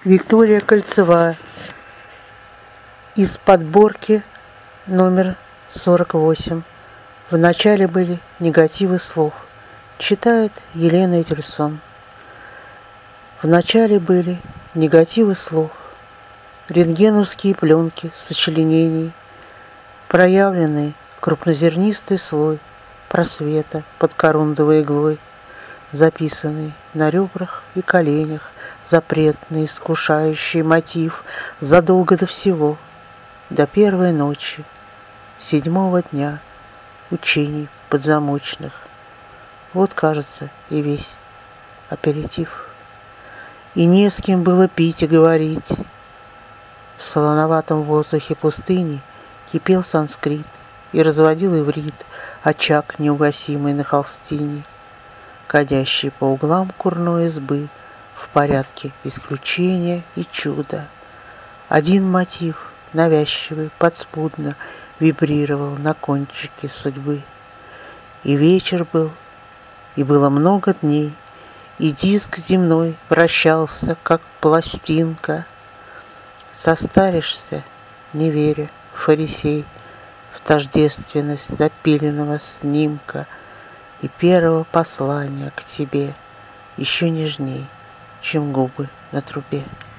Виктория Кольцевая. Из подборки номер 48. В начале были негативы слов. Читает Елена Этельсон. В начале были негативы слов. Рентгеновские пленки сочленений, проявленный крупнозернистый слой просвета под корундовой иглой, записанный на ребрах и коленях, запретный, искушающий мотив задолго до всего, до первой ночи, 7-го дня учений подзамочных. Вот, кажется, и весь аперитив. И не с кем было пить и говорить. В солоноватом воздухе пустыни кипел санскрит и разводил иврит очаг неугасимый на холстине, кадящий по углам курной избы в порядке исключения и чуда. Один мотив, навязчивый, подспудно вибрировал на кончике судьбы. И вечер был, и было много дней, и диск земной вращался, как пластинка. Состаришься, не веря, фарисей, в тождественность запиленного снимка и первого послания к тебе еще нежней, чем губы на трубе.